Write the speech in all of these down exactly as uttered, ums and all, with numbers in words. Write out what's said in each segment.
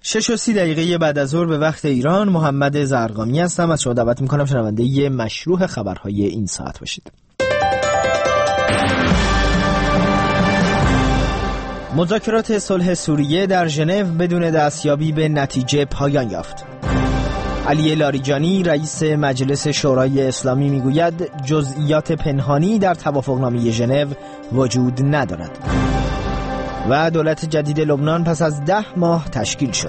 شش و سی دقیقه بعد از ظهر به وقت ایران، محمد زرقامی هستم. از شما دعوت میکنم شنونده ی مشروع خبرهای این ساعت باشید. مذاکرات صلح سوریه در ژنو بدون دستیابی به نتیجه پایان یافت. علی لاریجانی رئیس مجلس شورای اسلامی میگوید جزئیات پنهانی در توافقنامه ژنو وجود ندارد. و دولت جدید لبنان پس از ده ماه تشکیل شد.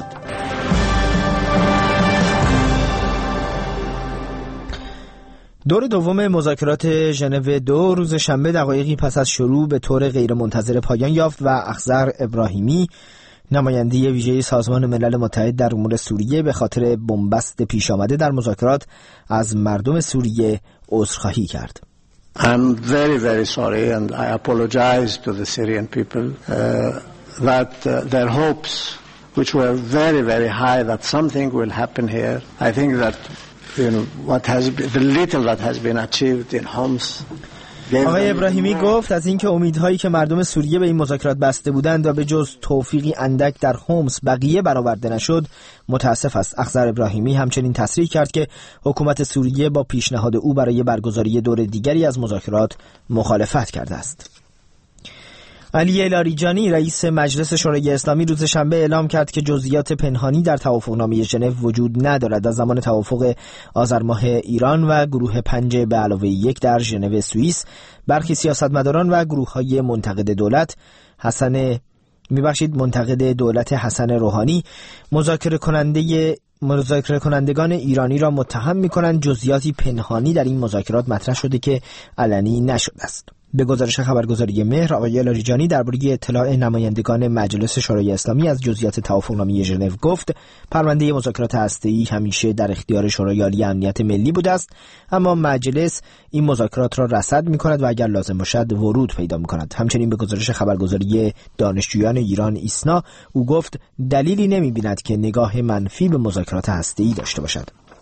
دور دوم مذاکرات ژنو دو روز شنبه دقایقی پس از شروع به طور غیرمنتظره پایان یافت و اخضر ابراهیمی نماینده ویژه سازمان ملل متحد در امور سوریه به خاطر بنبست پیش آمده در مذاکرات از مردم سوریه عذرخواهی کرد. I'm very very sorry and I apologize to the Syrian people uh, that uh, their hopes which were very very high that something will happen here. I think that you know what has been, the little that has been achieved in Homs. آقای ابراهیمی گفت از اینکه امیدهایی که مردم سوریه به این مذاکرات بسته بودند و به جز توفیقی اندک در هومس بقیه برآورده نشد متاسف است. اخضر ابراهیمی همچنین تصریح کرد که حکومت سوریه با پیشنهاد او برای برگزاری دور دیگری از مذاکرات مخالفت کرده است. علی لاریجانی رئیس مجلس شورای اسلامی روز شنبه اعلام کرد که جزئیات پنهانی در توافقنامه ژنو وجود ندارد. از زمان توافق آذر ماه ایران و گروه پنج به علاوه یک در ژنو سوئیس برخی سیاستمداران و گروه‌های منتقد دولت حسن میبخشید منتقد دولت حسن روحانی مذاکره کننده مذاکره کنندگان ایرانی را متهم می‌کنند جزئیاتی پنهانی در این مذاکرات مطرح شده که علنی نشده است. به گزارش خبرگزاری مهر، آقای لاریجانی درباره اطلاع نمایندگان مجلس شورای اسلامی از جزئیات توافقنامه ژنو گفت پرونده مذاکرات هسته‌ای همیشه در اختیار شورای عالی امنیت ملی بوده است، اما مجلس این مذاکرات را رصد می‌کند و اگر لازم باشد ورود پیدا می‌کند. همچنین به گزارش خبرگزاری دانشجویان ایران ایسنا او گفت دلیلی نمی‌بیند که نگاه منفی به مذاکرات هسته‌ای داشته باشد.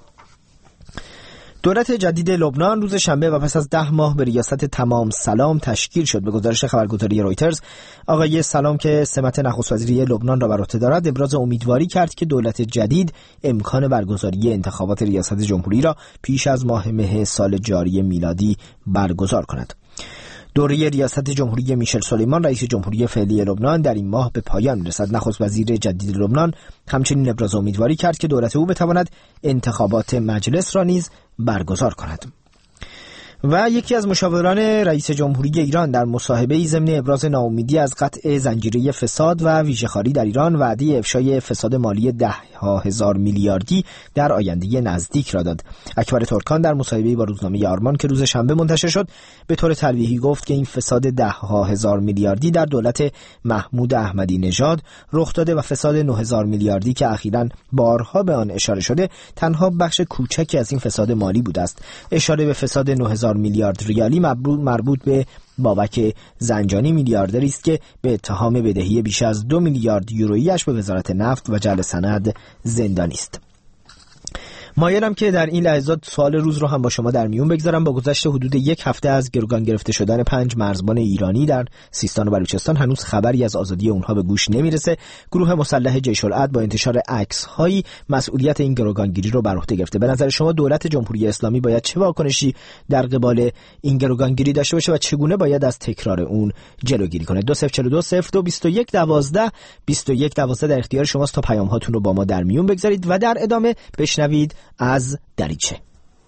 دولت جدید لبنان روز شنبه و پس از ده ماه به ریاست تمام سلام تشکیل شد. به گزارش خبرگزاری رویترز، آقای سلام که سمت نخست وزیری لبنان را بر عهده دارد ابراز امیدواری کرد که دولت جدید امکان برگزاری انتخابات ریاست جمهوری را پیش از ماه مه سال جاری میلادی برگزار کند. دوره ریاست جمهوری میشل سلیمان رئیس جمهوری فعلی لبنان در این ماه به پایان می‌رسد. نخست وزیر جدید لبنان همچنین ابراز امیدواری کرد که دولت او بتواند انتخابات مجلس را نیز برگزار کند. و یکی از مشاوران رئیس جمهوری ایران در مصاحبه‌ای ضمن ابراز ناامیدی از قطع زنجیره فساد و ویژه‌خواری در ایران وعده افشای فساد مالی ده ها هزار میلیاردی در آینده نزدیک را داد. اکبر ترکان در مصاحبه‌ای با روزنامه آرمان که روز شنبه منتشر شد به طور تلویحی گفت که این فساد ده ها هزار میلیاردی در دولت محمود احمدی نژاد رخ داده و فساد نه هزار میلیاردی که اخیراً بارها به آن اشاره شده تنها بخش کوچکی از این فساد مالی بوده است. اشاره به فساد نه هزار میلیارد ریالی مربوط به بابک زنجانی میلیاردری است که به اتهام بدهی بیش از دو میلیارد یورویی‌اش به وزارت نفت و جعل سند زندانی است. مایلم که در این لحظات سوال روز رو هم با شما در میون بگذارم. با گذشت حدود یک هفته از گروگان گرفته شدن پنج مرزبان ایرانی در سیستان و بلوچستان هنوز خبری از آزادی اونها به گوش نمیرسه. گروه مسلح جیش العدل با انتشار عکس‌هایی مسئولیت این گروگانگیری رو بر عهده گرفته. به نظر شما دولت جمهوری اسلامی باید چه واکنشی در قبال این گروگانگیری داشته باشه و چگونه باید از تکرار اون جلوگیری کنه؟ دو صفر چهار دو صفر دو بیست و یک دوازده بیست و یک دوازده در اختیار شماست تا پیام هاتون رو با ما در میون بگذارید و در ادامه بشنوید از دریچه.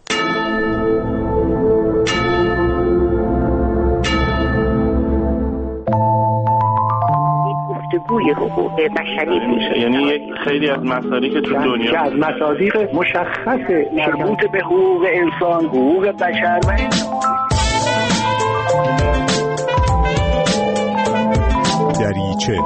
گفتگوی حقوق بشری میشه، یعنی یک خیلی از مسائلی که تو دنیا که از مصادیق مشخص مربوط به حقوق انسان، حقوق بشر و دریچه.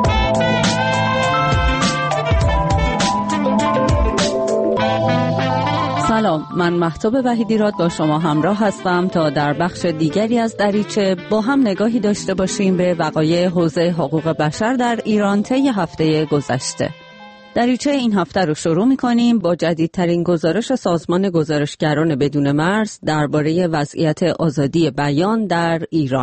سلام، من مهتاب وحیدیراد با شما همراه هستم تا در بخش دیگری از دریچه با هم نگاهی داشته باشیم به وقایع حوزه حقوق بشر در ایران طی هفته گذشته. دریچه این هفته رو شروع می‌کنیم با جدیدترین گزارش سازمان گزارشگران بدون مرز درباره وضعیت آزادی بیان در ایران.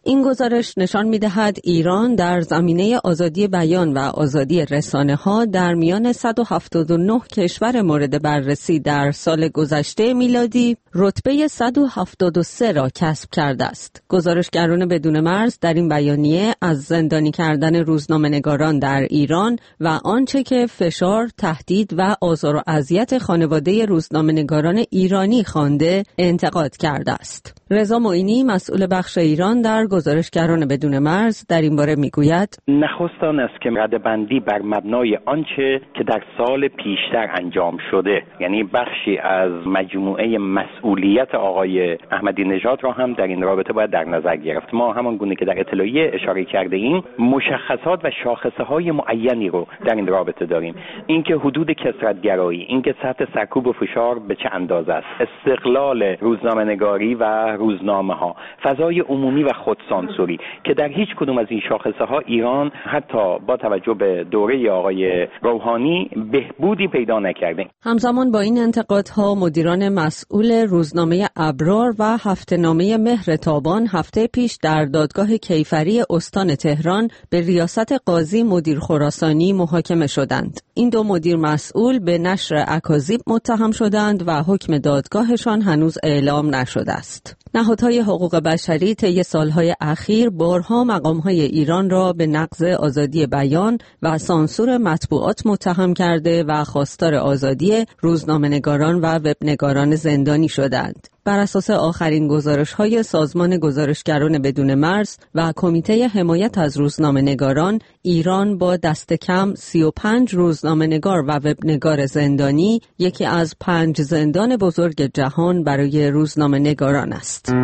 این گزارش نشان می‌دهد ایران در زمینه آزادی بیان و آزادی رسانه‌ها در میان صد و هفتاد و نه کشور مورد بررسی در سال گذشته میلادی رتبه صد و هفتاد و سه را کسب کرده است. گزارشگران بدون مرز در این بیانیه از زندانی کردن روزنامه‌نگاران در ایران و آنچه که فشار، تهدید و آزار و اذیت خانواده روزنامه‌نگاران ایرانی خوانده انتقاد کرده است. رضا معینی مسئول بخش ایران در گزارشگران بدون مرز در این باره میگوید نخست آن است که ردبندی بر مبنای آنچه که در سال پیشتر انجام شده، یعنی بخشی از مجموعه مسئولیت آقای احمدی نژاد را هم در این رابطه باید در نظر گرفت. ما همان گونه که در اطلاعیه اشاره کرده ایم مشخصات و شاخصه های معینی رو در این رابطه داریم. اینکه حدود کثرت‌گرایی، اینکه سطح سرکوب و فشار به چه اندازه است، استقلال روزنامه‌نگاری و روزنامه ها، فضای عمومی و خودسانسوری که در هیچ کدوم از این شاخصه ها ایران حتی با توجه به دوره آقای روحانی بهبودی پیدا نکرده. همزمان با این انتقادها مدیران مسئول روزنامه ابرار و هفته‌نامه مهر تابان هفته پیش در دادگاه کیفری استان تهران به ریاست قاضی مدیر خراسانی محاکمه شدند. این دو مدیر مسئول به نشر اکاذیب متهم شدند و حکم دادگاهشان هنوز اعلام نشده است. نهادهای حقوق بشری طی سالهای اخیر بارها مقامهای ایران را به نقض آزادی بیان و سانسور مطبوعات متهم کرده و خواستار آزادی روزنامه‌نگاران و وبنگاران زندانی شدند. بر اساس آخرین گزارش‌های سازمان گزارشگران بدون مرز و کمیته حمایت از روزنامه‌نگاران، ایران با دست کم سی و پنج روزنامه‌نگار و وبنگار زندانی یکی از پنج زندان بزرگ جهان برای روزنامه‌نگاران است.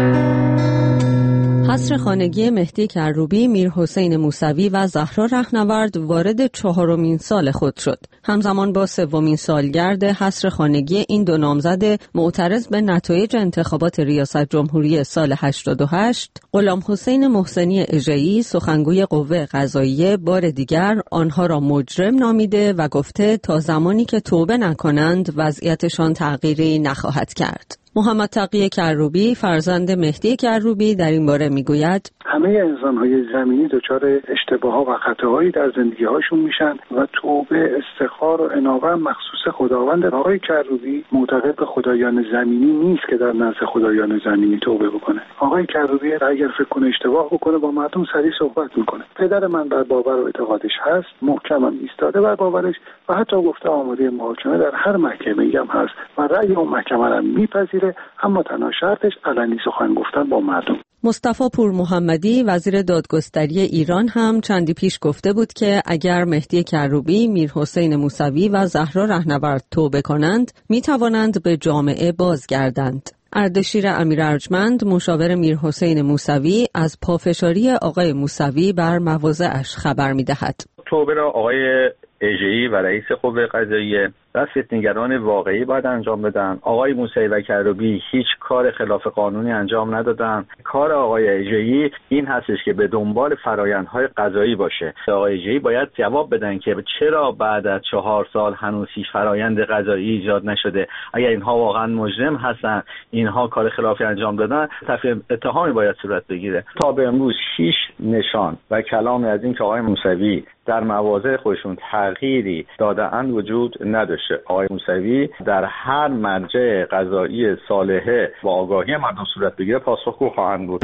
حصر خانگی مهدی کروبی، میرحسین موسوی و زهرا رهنورد وارد چهارمین سال خود شد. همزمان با سومین سالگرد حصر خانگی این دو نامزد معترض به نتایج انتخابات ریاست جمهوری سال هشتاد و هشت، غلام حسین محسنی اژه‌ای سخنگوی قوه قضاییه بار دیگر آنها را مجرم نامیده و گفته تا زمانی که توبه نکنند وضعیتشان تغییری نخواهد کرد. محمد تقی کروبی فرزند مهدی کروبی در این باره میگوید همه انسان‌های زمینی دچار اشتباهات و خطاهایی در زندگی‌هاشون میشن و توبه، استغفار و انابه مخصوص خداوند. آقای کروبی معتقد به خدایان زمینی نیست که در نزد خدایان زمینی توبه بکنه. آقای کروبی اگر فکر کنه اشتباه بکنه با مردم سریع صحبت میکنه. پدر من بر باور و اعتقادش هست، محکماً ایستاده بر باورش و حتی گفته آماده محاکمه در هر محکمه‌ای هم هست و رأی اون محکمه را میپذیره، اما تنها شرطش علنی سخن گفتن با مردم. مصطفی پور محمدی وزیر دادگستری ایران هم چندی پیش گفته بود که اگر مهدی کروبی، میرحسین موسوی و زهرا رهنورد توبه کنند می توانند به جامعه بازگردند. اردشیر امیر ارجمند مشاور میرحسین موسوی از پافشاری آقای موسوی بر مواضعش خبر می دهد. توبه را آقای اژه‌ای و رئیس قوه قضاییه و فتنه‌گران واقعی باید انجام بدن. آقای موسوی و کروبی هیچ کار خلاف قانونی انجام ندادن. کار آقای اژه‌ای این هستش که به دنبال فرآیندهای قضایی باشه. آقای اژه‌ای باید جواب بدن که چرا بعد از چهار سال هنوز هیچ فرآیند قضایی ایجاد نشده. اگر اینها واقعا مجرم هستن، اینها کار خلافی انجام دادن، تفریح اتهامی باید صورت بگیره. تا به امروز هیچ نشان و کلامی از این که آقای موسوی در مواضع خودشون تغییری داده‌اند وجود نداشته. آقای موسوی در هر مرجع قضایی صالحه و آگاهی مردم صورت بگیره پاسخگو خواهند بود.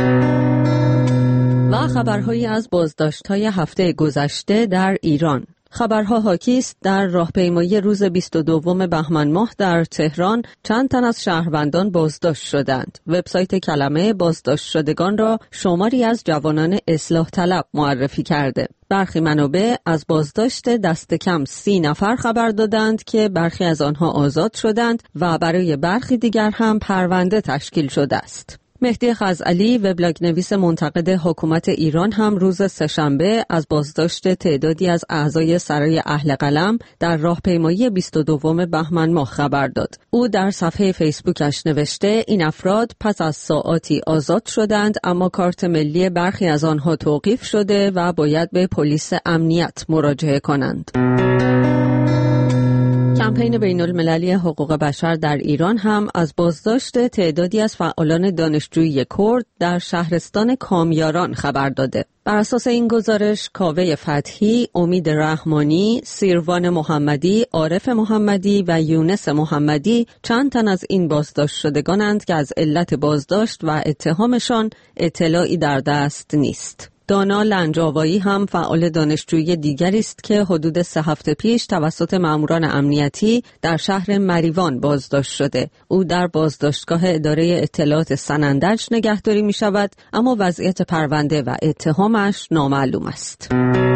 و خبرهایی از بازداشت‌های هفته گذشته در ایران. خبرها حاکی است در راهپیمایی روز بیست و دوم بهمن ماه در تهران چند تن از شهروندان بازداشت شدند. وبسایت کلمه بازداشت شدگان را شماری از جوانان اصلاح طلب معرفی کرده. برخی منابع از بازداشت دست کم سی نفر خبر دادند که برخی از آنها آزاد شدند و برای برخی دیگر هم پرونده تشکیل شده است. مهدی خزعلی وبلاگ نویس منتقد حکومت ایران هم روز سه‌شنبه از بازداشت تعدادی از اعضای سرای اهل قلم در راهپیمایی بیست و دوم بهمن ماه خبر داد. او در صفحه فیسبوکش نوشته این افراد پس از ساعاتی آزاد شدند، اما کارت ملی برخی از آنها توقیف شده و باید به پلیس امنیت مراجعه کنند. کمپین بین‌المللی حقوق بشر در ایران هم از بازداشت تعدادی از فعالان دانشجویی کرد در شهرستان کامیاران خبر داده. بر اساس این گزارش، کاوه فتحی، امید رحمانی، سیروان محمدی، عارف محمدی و یونس محمدی چند تن از این بازداشت شدگانند که از علت بازداشت و اتهامشان اطلاعی در دست نیست. دانا لنجاوایی هم فعال دانشجویی دیگری است که حدود سه هفته پیش توسط ماموران امنیتی در شهر مریوان بازداشت شده. او در بازداشتگاه اداره اطلاعات سنندج نگهداری می شود، اما وضعیت پرونده و اتهامش نامعلوم است.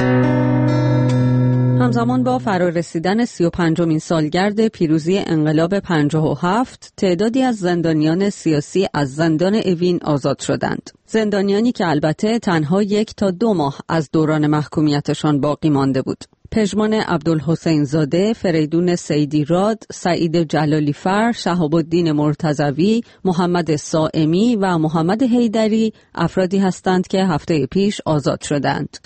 همزمان با فرارسیدن سی و پنجمین سالگرد پیروزی انقلاب پنجاه و هفت، تعدادی از زندانیان سیاسی از زندان اوین آزاد شدند. زندانیانی که البته تنها یک تا دو ماه از دوران محکومیتشان باقی مانده بود. پژمان عبدالحسین زاده، فریدون سیدی راد، سعید جلالی فر، شهاب الدین مرتضوی، محمد صائمی و محمد حیدری افرادی هستند که هفته پیش آزاد شدند.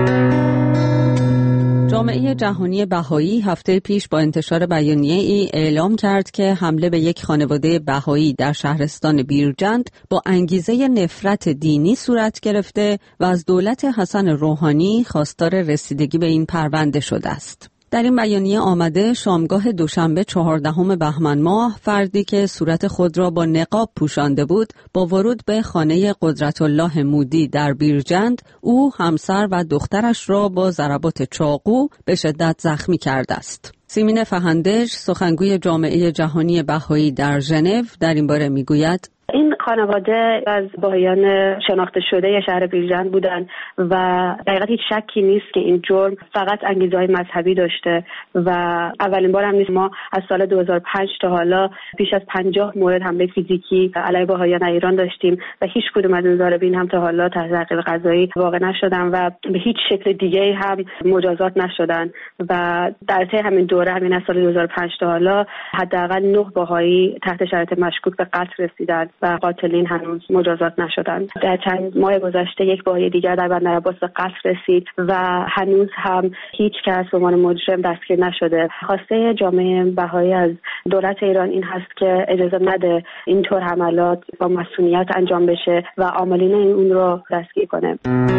جامعه جهانی بهایی هفته پیش با انتشار بیانیه‌ای اعلام کرد که حمله به یک خانواده بهایی در شهرستان بیرجند با انگیزه نفرت دینی صورت گرفته و از دولت حسن روحانی خواستار رسیدگی به این پرونده شده است. در این بیانیه آمده شامگاه دوشنبه چهاردهم بهمن ماه فردی که صورت خود را با نقاب پوشانده بود با ورود به خانه قدرت الله مودی در بیرجند، او همسر و دخترش را با ضربات چاقو به شدت زخمی کرده است. سیمین فهندج، سخنگوی جامعه جهانی بهایی در ژنو، در این باره میگوید: این خانواده از بهایان شناخته شده شهر بیرجند بودن و دقیقاً هیچ شکی نیست که این جرم فقط انگیزه‌های مذهبی داشته و اولین بار هم نیست. ما از سال دو هزار و پنج تا حالا بیش از پنجاه مورد حمله فیزیکی علیه بهایان ایران داشتیم و هیچ کدوم از این ضاربین هم تا حالا تحت تعقیب قضایی واقع نشدن و به هیچ شکل دیگه‌ای هم مجازات نشدن و در طی همین دوره، همین از سال دو هزار و پنج تا حالا، حداقل نه بهایی تحت شرایط مشکوک به قتل رسیدند و قاتلین هنوز مجازات نشدند. در چند ماه گذشته یک بهایی دیگر در بندر عباس به قتل رسید و هنوز هم هیچ کس به عنوان مجرم دستگیر نشده. خواسته جامعه بهایی از دولت ایران این هست که اجازه نده اینطور حملات با مسئولیت انجام بشه و عاملین اون رو دستگیر کنه.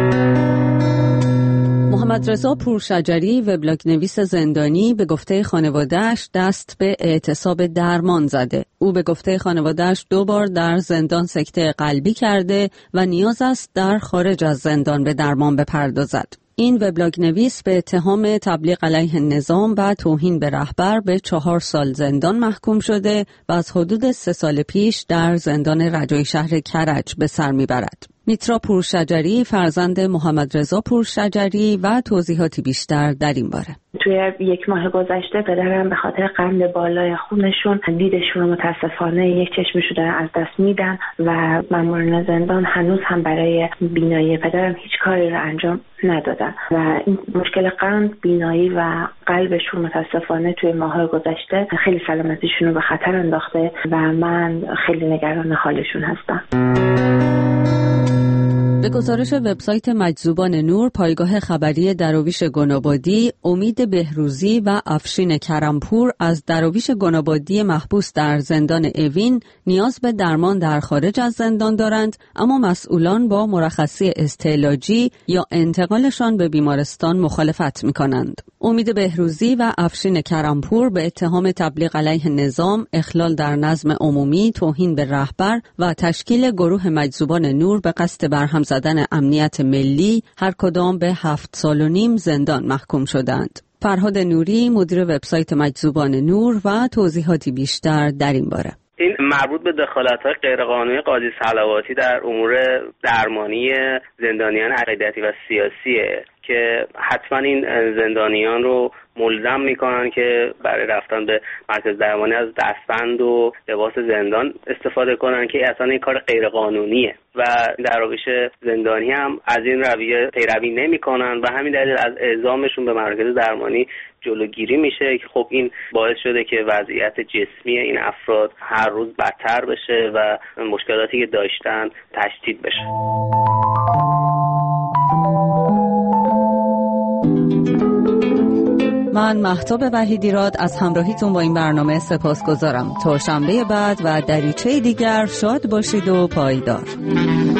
محمد رضا پورشجری، وبلاگ نویس زندانی، به گفته خانواده‌اش دست به اعتصاب درمان زده. او به گفته خانواده‌اش دو بار در زندان سکته قلبی کرده و نیاز است در خارج از زندان به درمان بپردازد. این وبلاگ نویس به اتهام تبلیغ علیه نظام و توهین به رهبر به چهار سال زندان محکوم شده و از حدود سه سال پیش در زندان رجایی شهر کرج به سر میبرد. میترا پورشجری، فرزند محمد رضا پورشجری، و توضیحاتی بیشتر در این باره. توی یک ماه گذشته پدرم به خاطر قند بالای خونشون دیدشون رو متاسفانه یک چشمشون دارن از دست میدن و ماموران زندان هنوز هم برای بینایی پدرم هیچ کاری رو انجام ندادن و این مشکل قند، بینایی و قلبشون متاسفانه توی ماه گذشته خیلی سلامتیشون رو به خطر انداخته و من خیلی نگران حالشون هستم. به گزارش وبسایت مجذوبان نور، پایگاه خبری دراویش گنابادی، امید بهروزی و افشین کرمپور از دراویش گنابادی محبوس در زندان اوین نیاز به درمان در خارج از زندان دارند، اما مسئولان با مرخصی استعلاجی یا انتقالشان به بیمارستان مخالفت می‌کنند. امید بهروزی و افشین کرمپور به اتهام تبلیغ علیه نظام، اخلال در نظم عمومی، توهین به رهبر و تشکیل گروه مجذوبان نور به قصد برهم زدن امنیت ملی هر کدام به هفت سال و نیم زندان محکوم شدند. فرهاد نوری، مدیر وبسایت مجذوبان نور، و توضیحاتی بیشتر در این باره. این مربوط به دخالت‌های غیرقانونی قاضی صلواتی در امور درمانی زندانیان عقیدتی و سیاسیه که حتما این زندانیان رو ملزم میکنن که برای رفتن به مرکز درمانی از دستبند و لباس زندان استفاده کنن که اصلا این کار غیر قانونیه و دراویش زندانی هم از این رویه پیروی نمیکنن و همین دلیل از اعزامشون به مرکز درمانی جلوگیری میشه که خب این باعث شده که وضعیت جسمی این افراد هر روز بدتر بشه و مشکلاتی که داشتن تشدید بشه. من مهتاب وحیدیراد از همراهیتون با این برنامه سپاسگزارم. تا شنبه بعد و دریچه دیگر شاد باشید و پایدار.